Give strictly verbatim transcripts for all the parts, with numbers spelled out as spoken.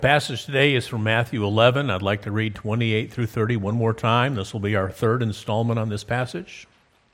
Passage today is from Matthew eleven. I'd like to read twenty-eight through thirty one more time. This will be our third installment on this passage.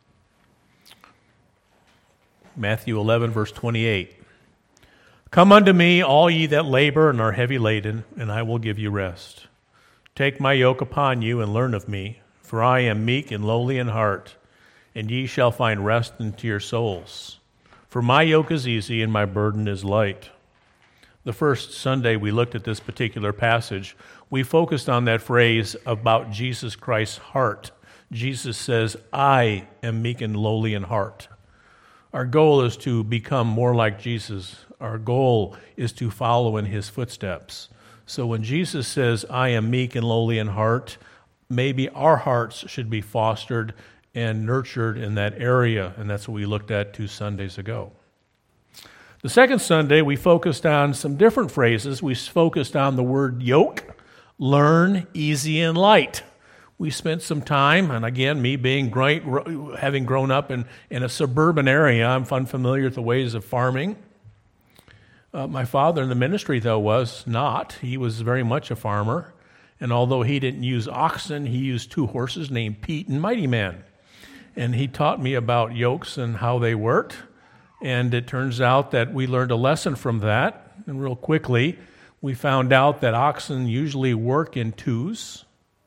Matthew eleven, verse twenty-eight. Come unto me, all ye that labor and are heavy laden, and I will give you rest. Take my yoke upon you and learn of me, for I am meek and lowly in heart, and ye shall find rest unto your souls. For my yoke is easy and my burden is light. The first Sunday we looked at this particular passage, we focused on that phrase about Jesus Christ's heart. Jesus says, I am meek and lowly in heart. Our goal is to become more like Jesus. Our goal is to follow in his footsteps. So when Jesus says, I am meek and lowly in heart, maybe our hearts should be fostered and nurtured in that area, and that's what we looked at two Sundays ago. The second Sunday, we focused on some different phrases. We focused on the word yoke, learn, easy, and light. We spent some time, and again, me being great, having grown up in, in a suburban area, I'm unfamiliar with the ways of farming. Uh, my father in the ministry, though, was not. He was very much a farmer, and although he didn't use oxen, he used two horses named Pete and Mighty Man. And he taught me about yokes and how they worked. And it turns out that we learned a lesson from that. And real quickly, we found out that oxen usually work in twos,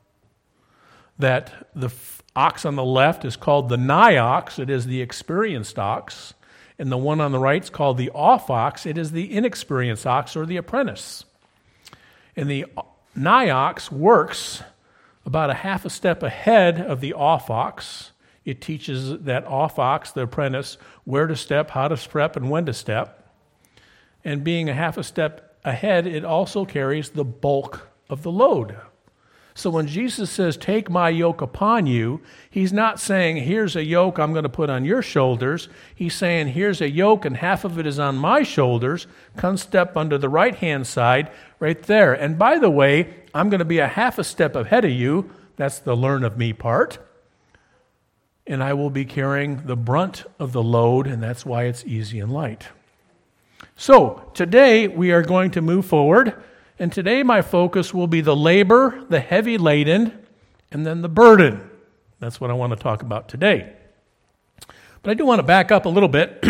that the ox on the left is called the nigh ox, it is the experienced ox, and the one on the right is called the off ox, it is the inexperienced ox or the apprentice. And the nigh ox works about a half a step ahead of the off ox. It teaches that off ox, the apprentice, where to step, how to step, and when to step. And being a half a step ahead, it also carries the bulk of the load. So when Jesus says, take my yoke upon you, he's not saying, here's a yoke I'm going to put on your shoulders. He's saying, here's a yoke and half of it is on my shoulders. Come step under the right-hand side right there. And by the way, I'm going to be a half a step ahead of you. That's the learn of me part. And I will be carrying the brunt of the load, and that's why it's easy and light. So today we are going to move forward. And today my focus will be the labor, the heavy laden, and then the burden. That's what I want to talk about today. But I do want to back up a little bit.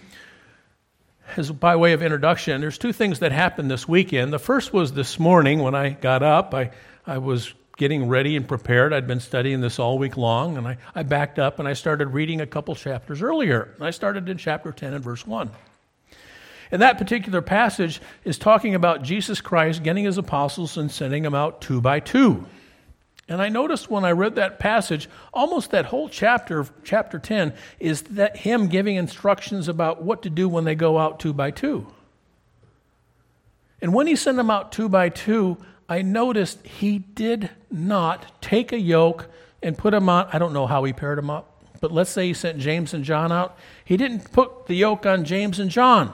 As by way of introduction, there's two things that happened this weekend. The first was this morning when I got up. I, I was getting ready and prepared. I'd been studying this all week long, and I, I backed up and I started reading a couple chapters earlier. I started in chapter ten and verse one. And that particular passage is talking about Jesus Christ getting his apostles and sending them out two by two. And I noticed when I read that passage, almost that whole chapter, chapter ten, is that him giving instructions about what to do when they go out two by two. And when he sent them out two by two, I noticed he did not take a yoke and put them on. I don't know how he paired them up, but let's say he sent James and John out. He didn't put the yoke on James and John.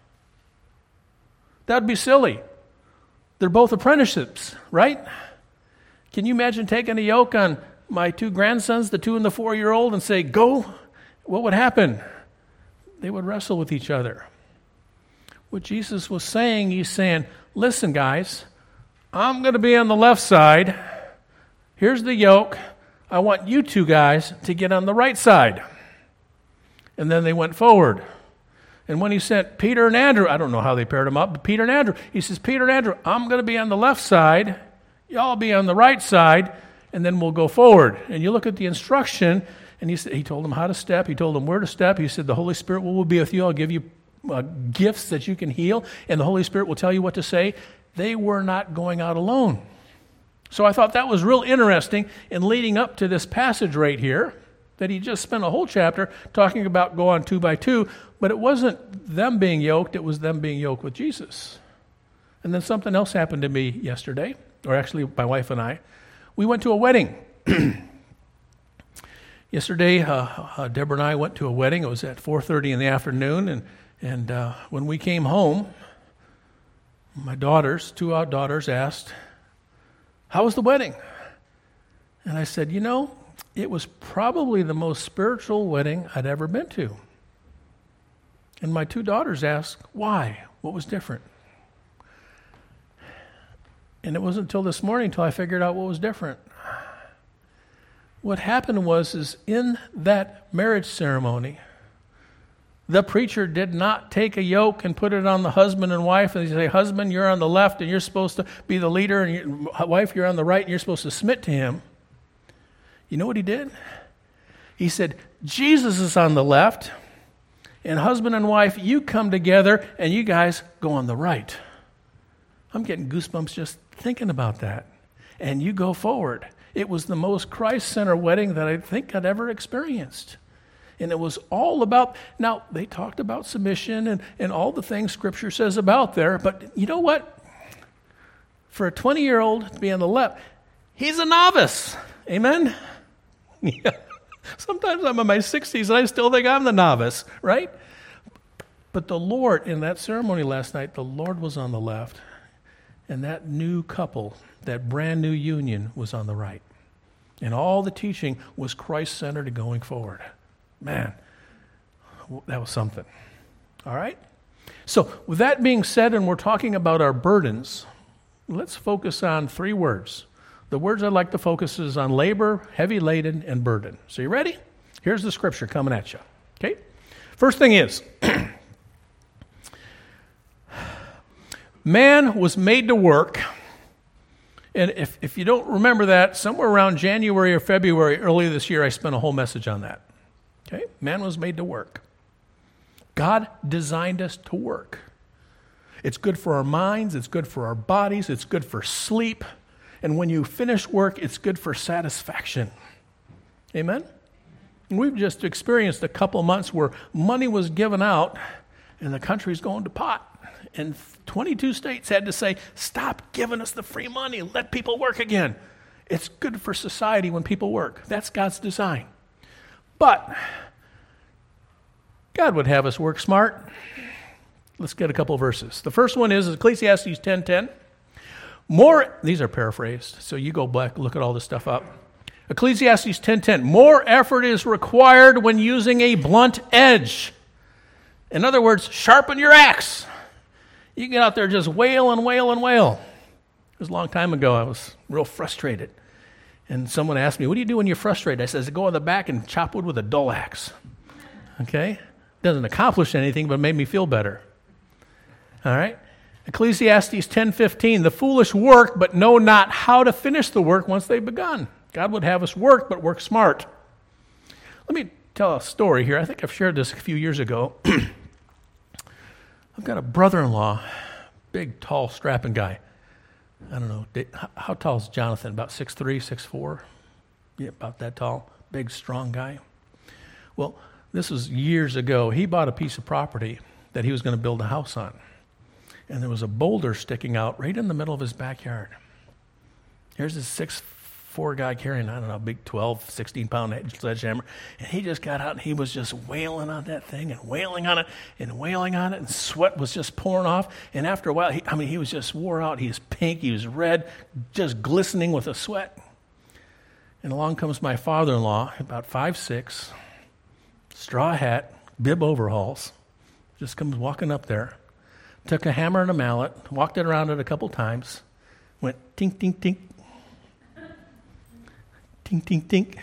That would be silly. They're both apprenticeships, right? Can you imagine taking a yoke on my two grandsons, the two and the four-year-old, and say, go? What would happen? They would wrestle with each other. What Jesus was saying, he's saying, listen, guys, I'm going to be on the left side. Here's the yoke. I want you two guys to get on the right side. And then they went forward. And when he sent Peter and Andrew, I don't know how they paired them up, but Peter and Andrew, he says, Peter and Andrew, I'm going to be on the left side. Y'all be on the right side, and then we'll go forward. And you look at the instruction, and he said, he told them how to step. He told them where to step. He said, the Holy Spirit will be with you. I'll give you uh, gifts that you can heal, and the Holy Spirit will tell you what to say. They were not going out alone. So I thought that was real interesting in leading up to this passage right here, that he just spent a whole chapter talking about go on two by two, but it wasn't them being yoked, it was them being yoked with Jesus. And then something else happened to me yesterday, or actually my wife and I. We went to a wedding. Yesterday, uh, uh, Deborah and I went to a wedding. It was at four thirty in the afternoon, and, and uh, when we came home, my daughters, two out daughters, asked, how was the wedding? And I said, you know, it was probably the most spiritual wedding I'd ever been to. And my two daughters asked, why? What was different? And it wasn't until this morning until I figured out what was different. What happened was, is in that marriage ceremony, the preacher did not take a yoke and put it on the husband and wife and say, husband, you're on the left and you're supposed to be the leader, and your wife, you're on the right and you're supposed to submit to him. You know what he did? He said, Jesus is on the left, and husband and wife, you come together and you guys go on the right. I'm getting goosebumps just thinking about that. And you go forward. It was the most Christ-centered wedding that I think I'd ever experienced. And it was all about, now they talked about submission and, and all the things Scripture says about there, but you know what? For a twenty-year-old to be on the left, he's a novice. Amen? Yeah. Sometimes I'm in my sixties and I still think I'm the novice, right? But the Lord, in that ceremony last night, the Lord was on the left, and that new couple, that brand new union, was on the right. And all the teaching was Christ-centered and going forward. Man, that was something. All right? So, with that being said, and we're talking about our burdens, let's focus on three words. The words I'd like to focus is on labor, heavy laden, and burden. So, you ready? Here's the scripture coming at you. Okay? First thing is, man was made to work. And if, if you don't remember that, somewhere around January or February earlier this year, I spent a whole message on that. Okay? Man was made to work. God designed us to work. It's good for our minds. It's good for our bodies. It's good for sleep. And when you finish work, it's good for satisfaction. Amen? And we've just experienced a couple months where money was given out and the country's going to pot. And twenty-two states had to say, stop giving us the free money. Let people work again. It's good for society when people work. That's God's design. But God would have us work smart. Let's get a couple of verses. The first one is Ecclesiastes ten ten. More, these are paraphrased, so you go back, look at all this stuff up. Ecclesiastes ten ten. More effort is required when using a blunt edge. In other words, sharpen your axe. You get out there just wail and wail and wail. It was a long time ago. I was real frustrated. And someone asked me, what do you do when you're frustrated? I said, go in the back and chop wood with a dull axe. Okay? Doesn't accomplish anything, but made me feel better. All right? Ecclesiastes ten fifteen. The foolish work, but know not how to finish the work once they've begun. God would have us work, but work smart. Let me tell a story here. I think I've shared this a few years ago. I've got a brother-in-law, big, tall, strapping guy. I don't know, how tall is Jonathan? About six three, six four? Yeah, about that tall. Big, strong guy. Well, this was years ago. He bought a piece of property that he was going to build a house on. And there was a boulder sticking out right in the middle of his backyard. Here's this six four guy carrying, I don't know, a big twelve, sixteen-pound sledgehammer. And he just got out and he was just wailing on that thing and wailing on it and wailing on it. And sweat was just pouring off. And after a while, he, I mean, he was just wore out. He was pink. He was red, just glistening with the sweat. And along comes my father-in-law, about five six, straw hat, bib overalls. Just comes walking up there. Took a hammer and a mallet, walked it around it a couple times, went tink, tink, tink. Tink, tink, tink.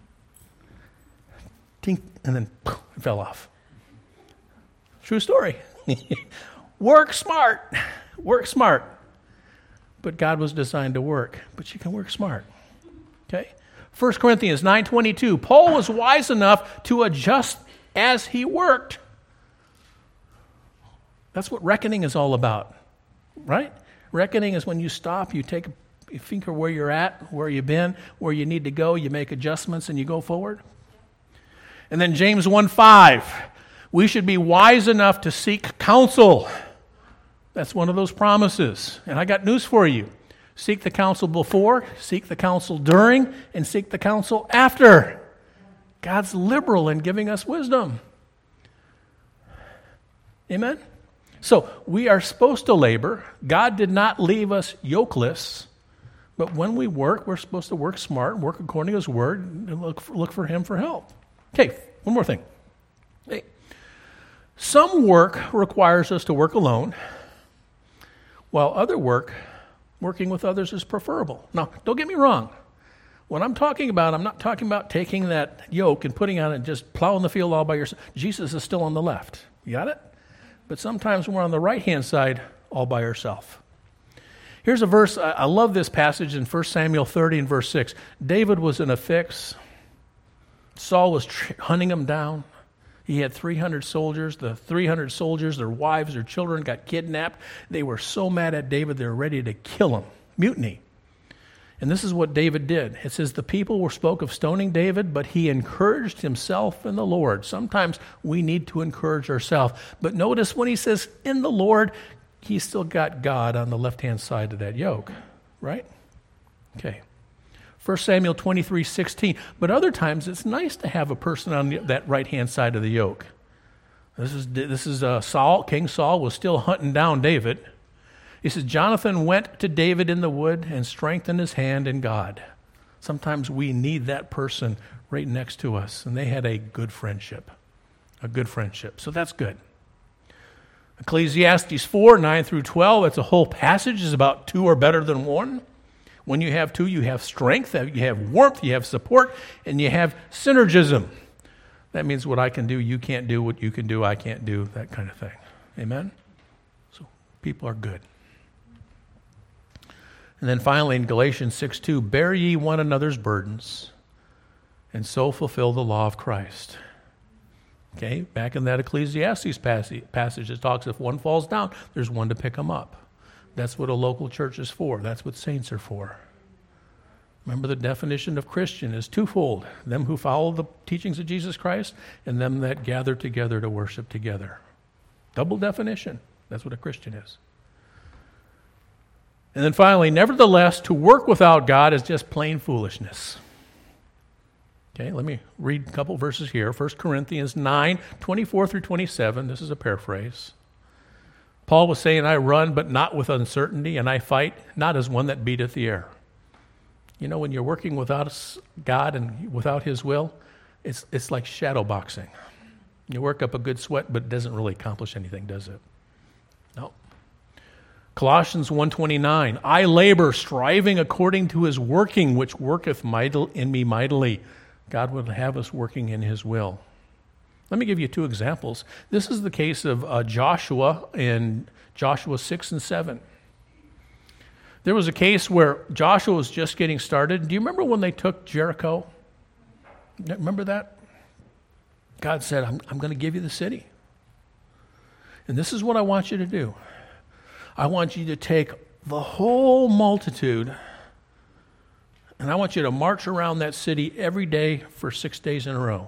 Tink, and then poof, it fell off. True story. Work smart. Work smart. But God was designed to work. But you can work smart. Okay? First Corinthians nine twenty-two. Paul was wise enough to adjust as he worked. That's what reckoning is all about. Right? Reckoning is when you stop, you take a You think of where you're at, where you've been, where you need to go, you make adjustments and you go forward. And then James one five, we should be wise enough to seek counsel. That's one of those promises. And I got news for you. Seek the counsel before, seek the counsel during, and seek the counsel after. God's liberal in giving us wisdom. Amen? So we are supposed to labor. God did not leave us yokeless. But when we work, we're supposed to work smart, work according to His Word, and look for, look for Him for help. Okay, one more thing. Hey, some work requires us to work alone, while other work Working with others is preferable. Now, don't get me wrong. What I'm talking about, I'm not talking about taking that yoke and putting on it and just plowing the field all by yourself. Jesus is still on the left. You got it? But sometimes we're on the right-hand side all by ourselves. Here's a verse. I love this passage in First Samuel thirty and verse six. David was in a fix. Saul was tr- hunting him down. He had three hundred soldiers. The three hundred soldiers, their wives, their children got kidnapped. They were so mad at David, they were ready to kill him. Mutiny. And this is what David did. It says, the people were spoke of stoning David, but he encouraged himself in the Lord. Sometimes we need to encourage ourselves. But notice when he says, in the Lord, he's still got God on the left-hand side of that yoke, right? Okay. First Samuel twenty-three sixteen. But other times, it's nice to have a person on the, that right-hand side of the yoke. This is this is uh, Saul. King Saul was still hunting down David. He says, Jonathan went to David in the wood and strengthened his hand in God. Sometimes we need that person right next to us, and they had a good friendship, a good friendship. So that's good. Ecclesiastes four, nine through twelve, it's a whole passage. It's about two are better than one. When you have two, you have strength, you have warmth, you have support, and you have synergism. That means what I can do, you can't do. What you can do, I can't do, that kind of thing. Amen? So people are good. And then finally in Galatians six two, bear ye one another's burdens, and so fulfill the law of Christ. Okay, back in that Ecclesiastes passage, it talks if one falls down, there's one to pick them up. That's what a local church is for. That's what saints are for. Remember, the definition of Christian is twofold. Them who follow the teachings of Jesus Christ and them that gather together to worship together. Double definition. That's what a Christian is. And then finally, nevertheless, to work without God is just plain foolishness. Okay, let me read a couple verses here. First Corinthians nine, twenty-four through twenty-seven. This is a paraphrase. Paul was saying, I run, but not with uncertainty, and I fight, not as one that beateth the air. You know, when you're working without God and without His will, it's it's like shadow boxing. You work up a good sweat, but it doesn't really accomplish anything, does it? No. Colossians one twenty-nine, I labor, striving according to His working, which worketh mighty, in me mightily. God would have us working in His will. Let me give you two examples. This is the case of uh, Joshua in Joshua six and seven. There was a case where Joshua was just getting started. Do you remember when they took Jericho? Remember that? God said, I'm, I'm going to give you the city. And this is what I want you to do. I want you to take the whole multitude, and I want you to march around that city every day for six days in a row.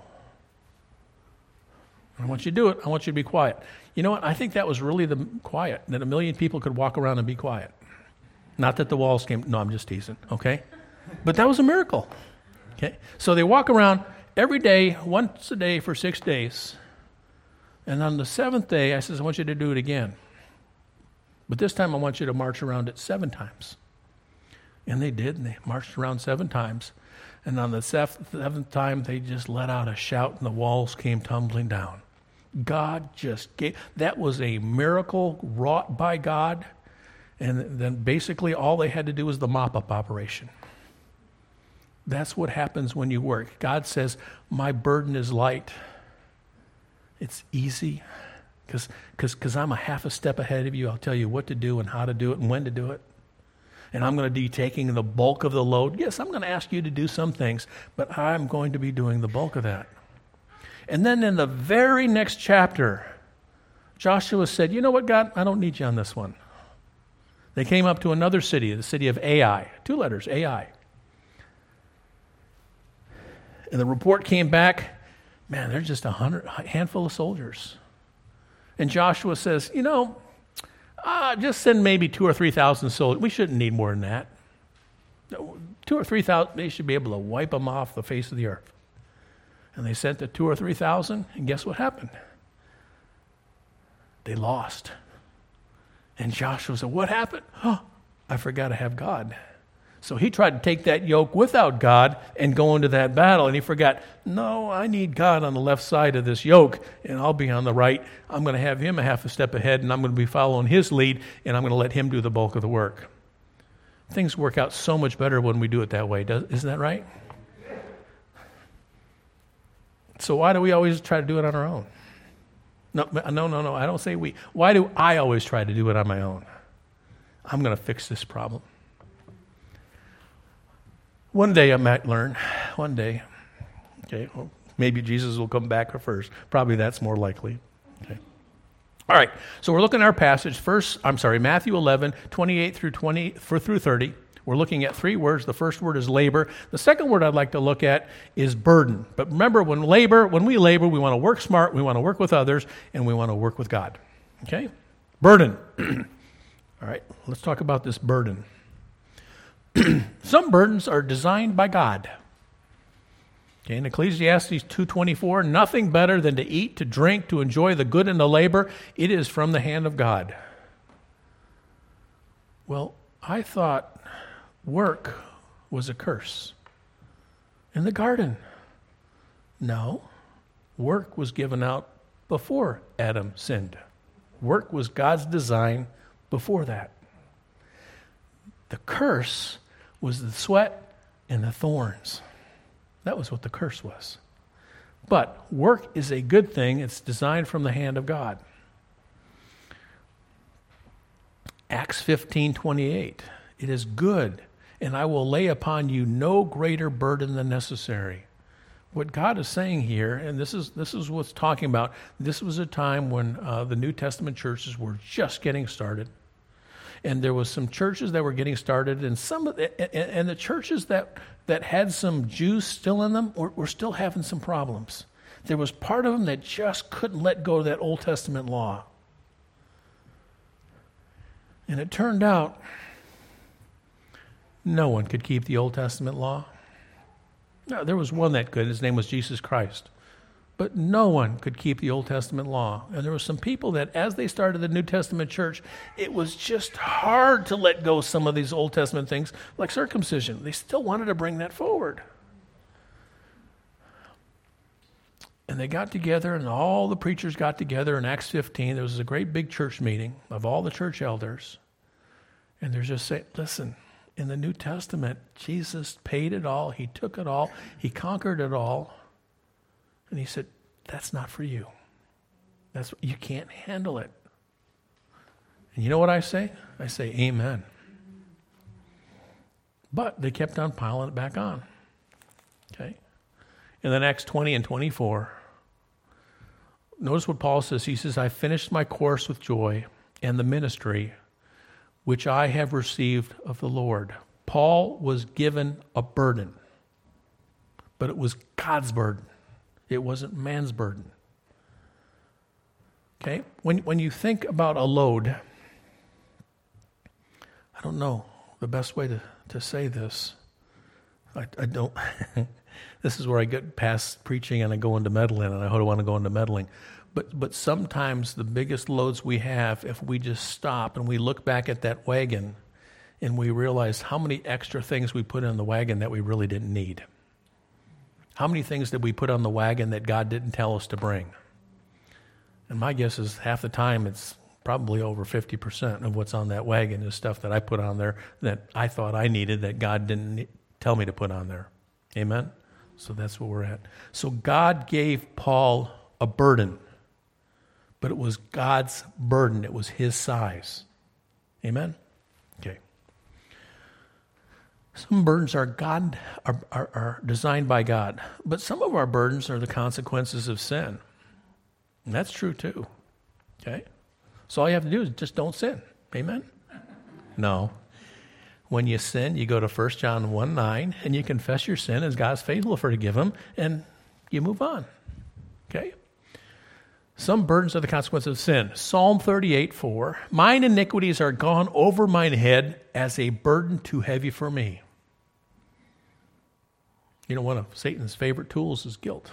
I want you to do it. I want you to be quiet. You know what? I think that was really the quiet, that a million people could walk around and be quiet. Not that the walls came. No, I'm just teasing, okay? But that was a miracle, okay? So they walk around every day, once a day for six days. And on the seventh day, I says, I want you to do it again. But this time I want you to march around it seven times. And they did, and they marched around seven times. And on the seventh time, they just let out a shout, and the walls came tumbling down. God just gave, that was a miracle wrought by God. And then basically all they had to do was the mop-up operation. That's what happens when you work. God says, my burden is light. It's easy. Because because I'm a half a step ahead of you. I'll tell you what to do and how to do it and when to do it. And I'm going to be taking the bulk of the load. Yes, I'm going to ask you to do some things, but I'm going to be doing the bulk of that. And then in the very next chapter, Joshua said, you know what, God, I don't need you on this one. They came up to another city, the city of Ai. Two letters, Ai. And the report came back, man, there's just a hundred, a handful of soldiers. And Joshua says, you know, uh, just send maybe two or three thousand soldiers. We shouldn't need more than that. Two or three thousand, they should be able to wipe them off the face of the earth. And they sent the two or three thousand, and guess what happened? They lost. And Joshua said, what happened? Oh, I forgot to have God. So he tried to take that yoke without God and go into that battle, and he forgot, no, I need God on the left side of this yoke, and I'll be on the right. I'm going to have him a half a step ahead, and I'm going to be following his lead, and I'm going to let him do the bulk of the work. Things work out so much better when we do it that way. Does, isn't that right? So why do we always try to do it on our own? No, no, no, no. I don't say we. Why do I always try to do it on my own? I'm going to fix this problem. One day I might learn. One day. Okay. Well, maybe Jesus will come back first. Probably that's more likely. Okay. All right. So we're looking at our passage. First, I'm sorry, Matthew eleven, twenty-eight through twenty for through thirty. We're looking at three words. The first word is labor. The second word I'd like to look at is burden. But remember, when labor, when we labor, we want to work smart, we want to work with others, and we want to work with God. Okay? Burden. All right, let's talk about this burden. Some burdens are designed by God. Okay, in Ecclesiastes two twenty-four, nothing better than to eat, to drink, to enjoy the good and the labor. It is from the hand of God. Well, I thought work was a curse in the garden. No, work was given out before Adam sinned. Work was God's design before that. The curse was the sweat and the thorns. That was what the curse was. But work is a good thing. It's designed from the hand of God. Acts fifteen twenty-eight. It is good, and I will lay upon you no greater burden than necessary. What God is saying here, and this is this is what's talking about, this was a time when uh, the New Testament churches were just getting started. And there was some churches that were getting started, and some of the, and the churches that, that had some Jews still in them were, were still having some problems. There was part of them that just couldn't let go of that Old Testament law. And it turned out no one could keep the Old Testament law. No, there was one that could. His name was Jesus Christ. But no one could keep the Old Testament law. And there were some people that, as they started the New Testament church, it was just hard to let go of some of these Old Testament things, like circumcision. They still wanted to bring that forward. And they got together, and all the preachers got together in Acts fifteen. There was a great big church meeting of all the church elders. And they're just saying, listen, in the New Testament, Jesus paid it all. He took it all. He conquered it all. And he said, that's not for you. That's you can't handle it. And you know what I say? I say, amen. But they kept on piling it back on. Okay? In the Acts twenty and twenty-four, notice what Paul says. He says, I finished my course with joy and the ministry which I have received of the Lord. Paul was given a burden, but it was God's burden. It wasn't man's burden. Okay? When when you think about a load, I don't know the best way to, to say this. I, I don't. This is where I get past preaching and I go into meddling, and I don't want to go into meddling. But but sometimes the biggest loads we have, if we just stop and we look back at that wagon and we realize how many extra things we put in the wagon that we really didn't need. How many things did we put on the wagon that God didn't tell us to bring? And my guess is half the time it's probably over fifty percent of what's on that wagon is stuff that I put on there that I thought I needed that God didn't tell me to put on there. Amen? So that's where we're at. So God gave Paul a burden, but it was God's burden. It was his size. Amen? Okay. Some burdens are God are, are, are designed by God, but some of our burdens are the consequences of sin. And that's true too. Okay? So all you have to do is just don't sin. Amen? No. When you sin, you go to First John one nine, and you confess your sin as God's faithful for to give them, and you move on. Okay? Some burdens are the consequence of sin. Psalm thirty-eight four, mine iniquities are gone over mine head as a burden too heavy for me. You know, one of Satan's favorite tools is guilt.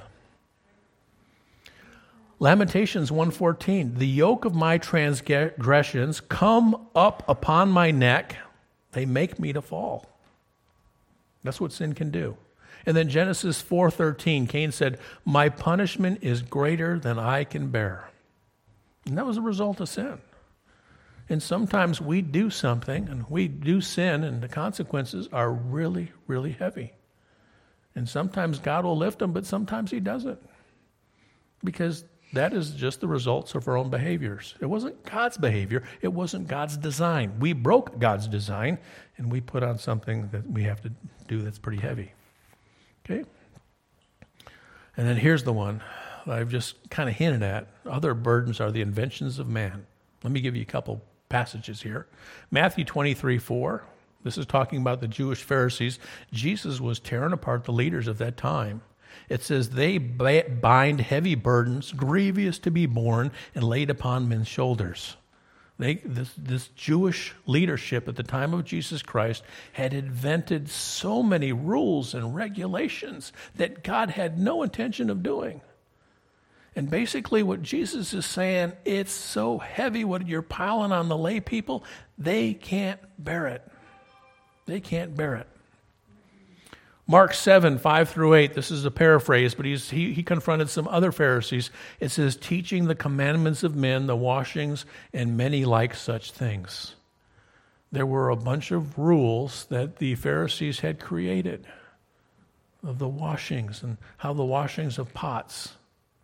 Lamentations one fourteen, the yoke of my transgressions come up upon my neck. They make me to fall. That's what sin can do. And then Genesis four thirteen, Cain said, my punishment is greater than I can bear. And that was a result of sin. And sometimes we do something and we do sin and the consequences are really, really heavy. And sometimes God will lift them, but sometimes he doesn't. Because that is just the results of our own behaviors. It wasn't God's behavior. It wasn't God's design. We broke God's design and we put on something that we have to do that's pretty heavy. Okay? And then here's the one that I've just kind of hinted at. Other burdens are the inventions of man. Let me give you a couple passages here. Matthew twenty-three four. This is talking about the Jewish Pharisees. Jesus was tearing apart the leaders of that time. It says, they bind heavy burdens, grievous to be borne, and laid upon men's shoulders. They, this, this Jewish leadership at the time of Jesus Christ had invented so many rules and regulations that God had no intention of doing. And basically what Jesus is saying, it's so heavy what you're piling on the lay people, they can't bear it. They can't bear it. Mark seven, five through eight, this is a paraphrase, but he's, he, he confronted some other Pharisees. It says, teaching the commandments of men, the washings, and many like such things. There were a bunch of rules that the Pharisees had created of the washings and how the washings of pots.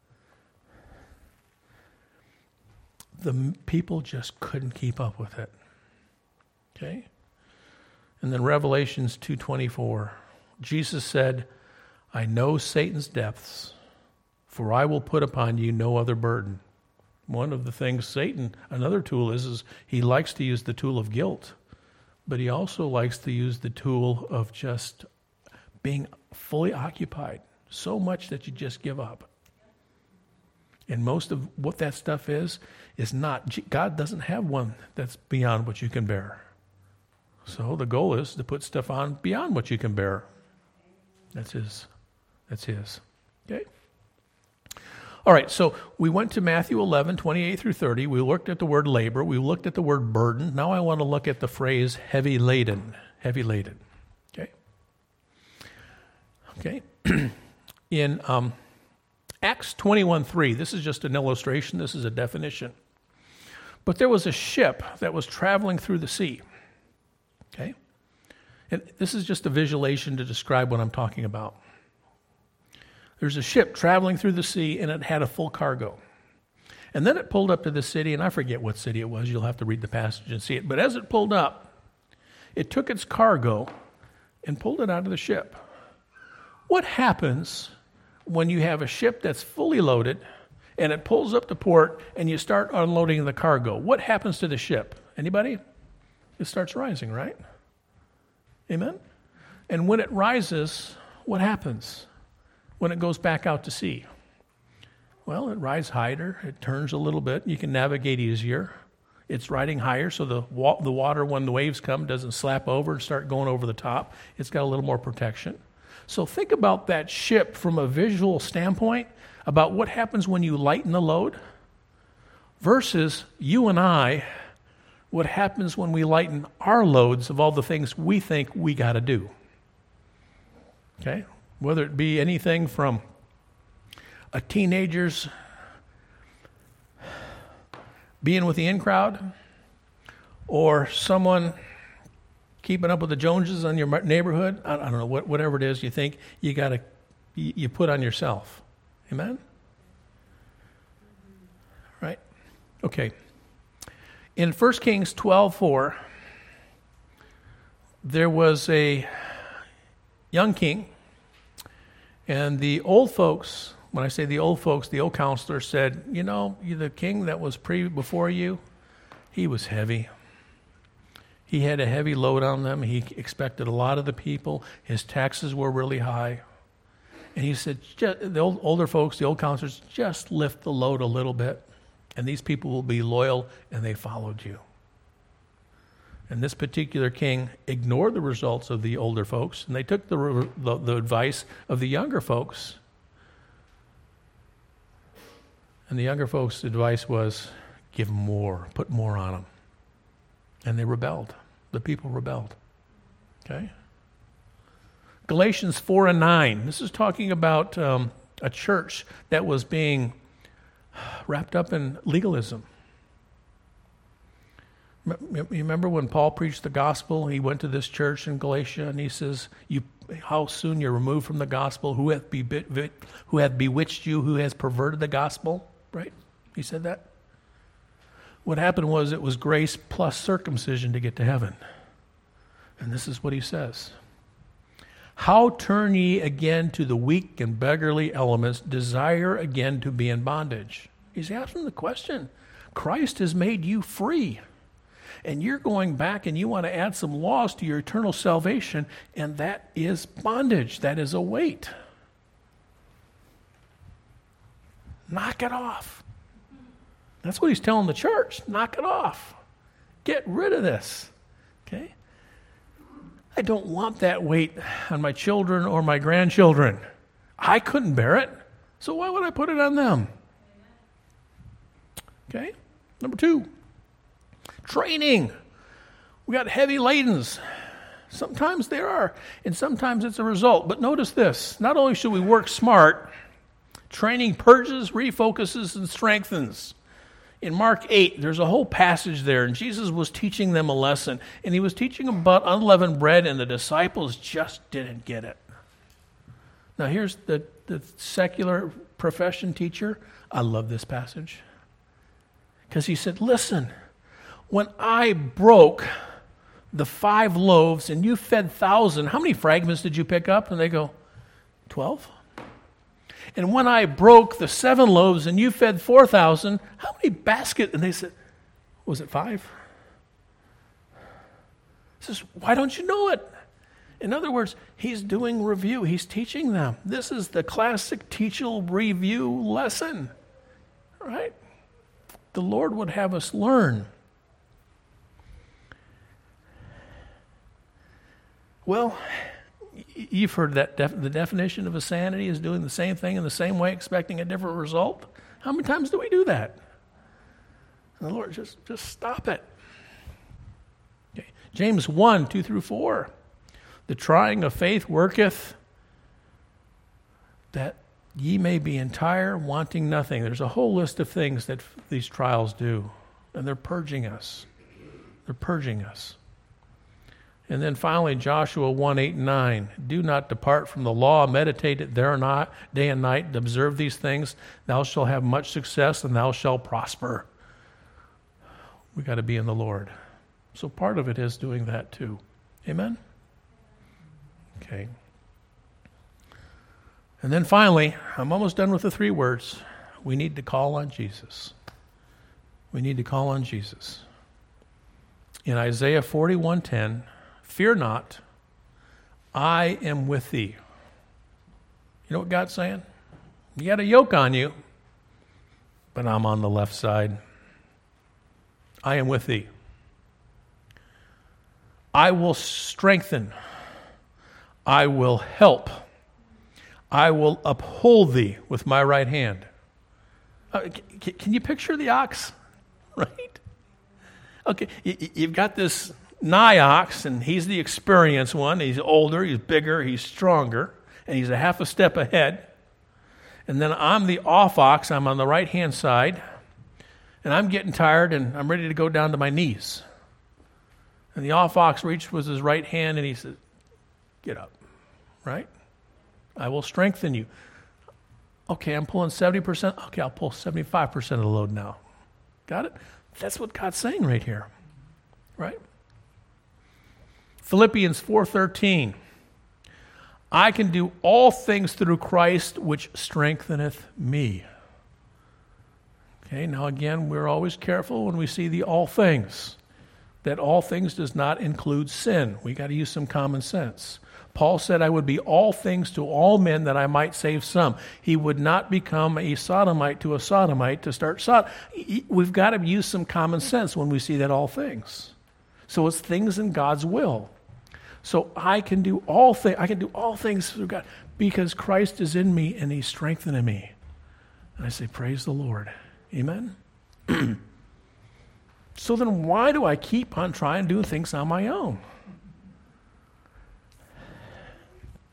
The people just couldn't keep up with it. Okay? And then Revelations two twenty-four. Jesus said, I know Satan's depths, for I will put upon you no other burden. One of the things Satan, another tool is, is he likes to use the tool of guilt, but he also likes to use the tool of just being fully occupied, so much that you just give up. And most of what that stuff is, is not, God doesn't have one that's beyond what you can bear. So the goal is to put stuff on beyond what you can bear. That's his. That's his. Okay? All right, so we went to Matthew eleven, twenty-eight through thirty. We looked at the word labor. We looked at the word burden. Now I want to look at the phrase heavy laden. Heavy laden. Okay? Okay? In um, Acts twenty-one three, this is just an illustration. This is a definition. But there was a ship that was traveling through the sea. Okay? And this is just a visualization to describe what I'm talking about. There's a ship traveling through the sea, and it had a full cargo. And then it pulled up to the city, and I forget what city it was. You'll have to read the passage and see it. But as it pulled up, it took its cargo and pulled it out of the ship. What happens when you have a ship that's fully loaded, and it pulls up to port, and you start unloading the cargo? What happens to the ship? Anybody? It starts rising, right? Amen? And when it rises, what happens when it goes back out to sea? Well, it rides higher. It turns a little bit. You can navigate easier. It's riding higher, so the wa- the water, when the waves come, doesn't slap over and start going over the top. It's got a little more protection. So think about that ship from a visual standpoint, about what happens when you lighten the load versus you and I, what happens when we lighten our loads of all the things we think we got to do. Okay? Whether it be anything from a teenager's being with the in crowd, or someone keeping up with the Joneses on your neighborhood. I don't know, what, whatever it is you think you got to, you put on yourself. Amen? Right? Okay. In First Kings twelve four, there was a young king, and the old folks, when I say the old folks, the old counselor said, you know, the king that was pre before you, he was heavy. He had a heavy load on them. He expected a lot of the people. His taxes were really high. And he said, the old, older folks, the old counselors, just lift the load a little bit, and these people will be loyal, and they followed you. And this particular king ignored the results of the older folks, and they took the, the, the advice of the younger folks. And the younger folks' advice was, give more, put more on them. And they rebelled. The people rebelled. Okay? Galatians four and nine. This is talking about um, a church that was being wrapped up in legalism. You remember when Paul preached the gospel? He went to this church in Galatia and he says, "You, how soon you're removed from the gospel? Who hath, be, who hath bewitched you? Who has perverted the gospel?" Right? He said that. What happened was it was grace plus circumcision to get to heaven. And this is what he says. "How turn ye again to the weak and beggarly elements, desire again to be in bondage?" He's asking the question. Christ has made you free. And you're going back and you want to add some laws to your eternal salvation, and that is bondage. That is a weight. Knock it off. That's what he's telling the church. Knock it off. Get rid of this. Okay? I don't want that weight on my children or my grandchildren. I couldn't bear it, so why would I put it on them? Okay? Number two. Training. We got heavy ladens. Sometimes there are, and sometimes it's a result. But notice this. Not only should we work smart, training purges, refocuses, and strengthens. In Mark eight, there's a whole passage there, and Jesus was teaching them a lesson. And he was teaching them about unleavened bread, and the disciples just didn't get it. Now here's the, the secular profession teacher. I love this passage. Because he said, listen, when I broke the five loaves and you fed thousand, how many fragments did you pick up? And they go, twelve. And when I broke the seven loaves and you fed four thousand, how many baskets? And they said, was it five? He says, why don't you know it? In other words, he's doing review. He's teaching them. This is the classic teachable review lesson, right? The Lord would have us learn. Well, you've heard that def- the definition of insanity is doing the same thing in the same way, expecting a different result. How many times do we do that? And the Lord, just, just stop it. Okay. James one, two through four. The trying of faith worketh that ye may be entire, wanting nothing. There's a whole list of things that f- these trials do, and they're purging us. They're purging us. And then finally, Joshua one, eight, and nine. Do not depart from the law, meditate it there not day and night, observe these things. Thou shalt have much success, and thou shalt prosper. We got to be in the Lord. So part of it is doing that too. Amen? Okay. And then finally, I'm almost done with the three words. We need to call on Jesus. We need to call on Jesus. In Isaiah forty-one ten, fear not, I am with thee. You know what God's saying? You got a yoke on you, but I'm on the left side. I am with thee. I will strengthen. I will help. I will uphold thee with my right hand. Uh, can, can you picture the ox? Right? Okay, you, you've got this nigh ox, and he's the experienced one. He's older, he's bigger, he's stronger, and he's a half a step ahead. And then I'm the off ox. I'm on the right-hand side, and I'm getting tired, and I'm ready to go down to my knees. And the off ox reached with his right hand, and he said, get up, right? I will strengthen you. Okay, I'm pulling seventy percent. Okay, I'll pull seventy-five percent of the load now. Got it? That's what God's saying right here, right? Philippians four thirteen. I can do all things through Christ which strengtheneth me. Okay, now again, we're always careful when we see the all things. That all things does not include sin. We got to use some common sense. Paul said, I would be all things to all men that I might save some. He would not become a sodomite to a sodomite to start Sodom. We've got to use some common sense when we see that all things. So it's things in God's will. So I can do all things. I can do all things through God because Christ is in me and He's strengthening me. And I say, praise the Lord. Amen. So then why do I keep on trying to do things on my own?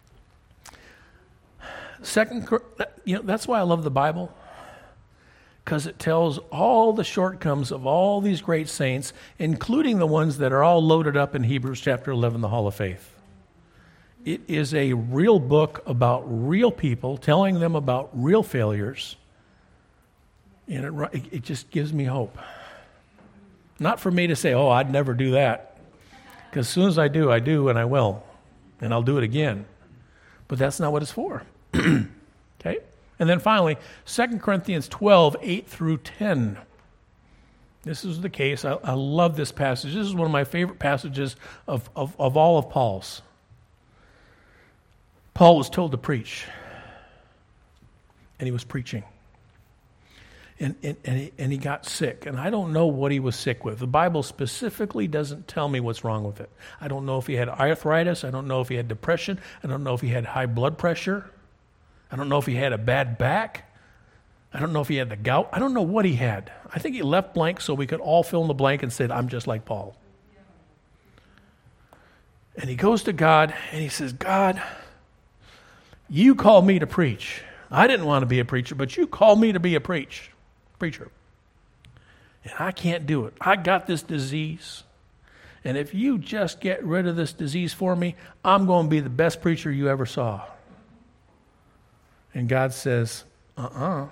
Second, you know, that's why I love the Bible. Because because it tells all the shortcomings of all these great saints, including the ones that are all loaded up in Hebrews chapter eleven, the Hall of Faith. It is a real book about real people, telling them about real failures. And it, it just gives me hope. Not for me to say, oh, I'd never do that. Because as soon as I do, I do, and I will. And I'll do it again. But that's not what it's for. Okay? And then finally, Second Corinthians twelve, eight through ten. This is the case. I, I love this passage. This is one of my favorite passages of, of, of all of Paul's. Paul was told to preach. And he was preaching. And, and, and, he, and he got sick. And I don't know what he was sick with. The Bible specifically doesn't tell me what's wrong with it. I don't know if he had arthritis. I don't know if he had depression. I don't know if he had high blood pressure. I don't know if he had a bad back. I don't know if he had the gout. I don't know what he had. I think he left blank so we could all fill in the blank and said, I'm just like Paul. And he goes to God and he says, God, you called me to preach. I didn't want to be a preacher, but you called me to be a preach, preacher. And I can't do it. I got this disease. And if you just get rid of this disease for me, I'm going to be the best preacher you ever saw. And God says, uh-uh.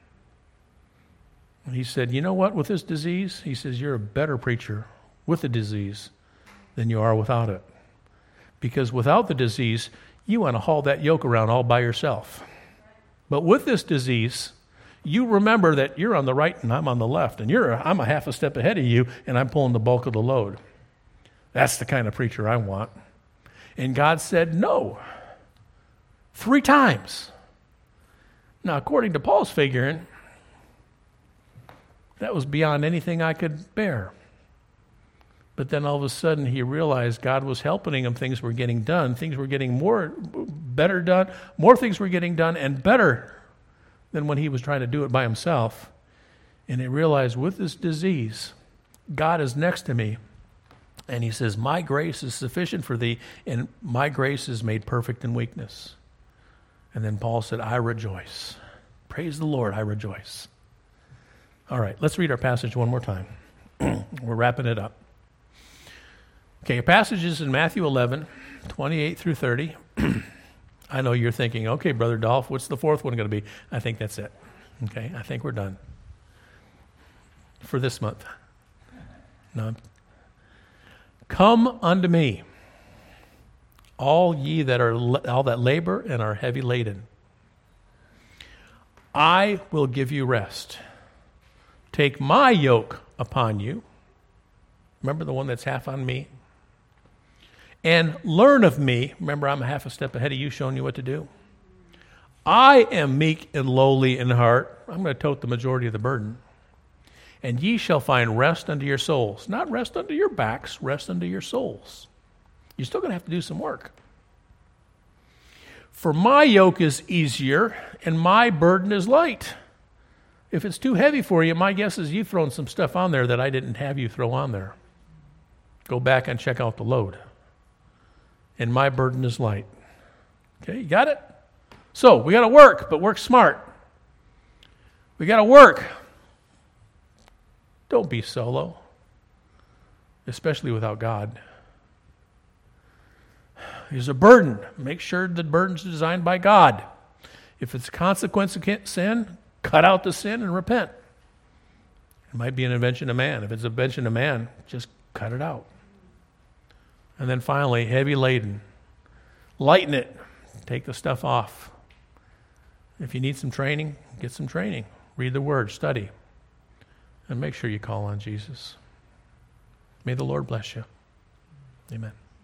And he said, you know what, with this disease? He says, you're a better preacher with the disease than you are without it. Because without the disease, you want to haul that yoke around all by yourself. But with this disease, you remember that you're on the right and I'm on the left. And you're I'm a half a step ahead of you, and I'm pulling the bulk of the load. That's the kind of preacher I want. And God said, no. Three times. Now, according to Paul's figuring, that was beyond anything I could bear. But then all of a sudden he realized God was helping him. Things were getting done. Things were getting more, better done. More things were getting done and better than when he was trying to do it by himself. And he realized with this disease, God is next to me. And he says, my grace is sufficient for thee, and my grace is made perfect in weakness. And then Paul said, I rejoice. Praise the Lord, I rejoice. All right, let's read our passage one more time. We're wrapping it up. Okay, your passage is in Matthew eleven, twenty-eight through thirty. I know you're thinking, okay, Brother Dolph, what's the fourth one going to be? I think that's it. Okay, I think we're done. For this month. No. Come unto me, all ye that are all that labor and are heavy laden. I will give you rest. Take my yoke upon you. Remember the one that's half on me? And learn of me. Remember, I'm a half a step ahead of you, showing you what to do. I am meek and lowly in heart. I'm going to tote the majority of the burden. And ye shall find rest unto your souls. Not rest unto your backs, rest unto your souls. You're still going to have to do some work. For my yoke is easier, and my burden is light. If it's too heavy for you, my guess is you've thrown some stuff on there that I didn't have you throw on there. Go back and check out the load. And my burden is light. Okay, you got it? So, we got to work, but work smart. We got to work. Don't be solo, especially without God. There's a burden. Make sure the burden's designed by God. If it's a consequence of sin, cut out the sin and repent. It might be an invention of man. If it's an invention of man, just cut it out. And then finally, heavy laden. Lighten it. Take the stuff off. If you need some training, get some training. Read the Word, study. And make sure you call on Jesus. May the Lord bless you. Amen.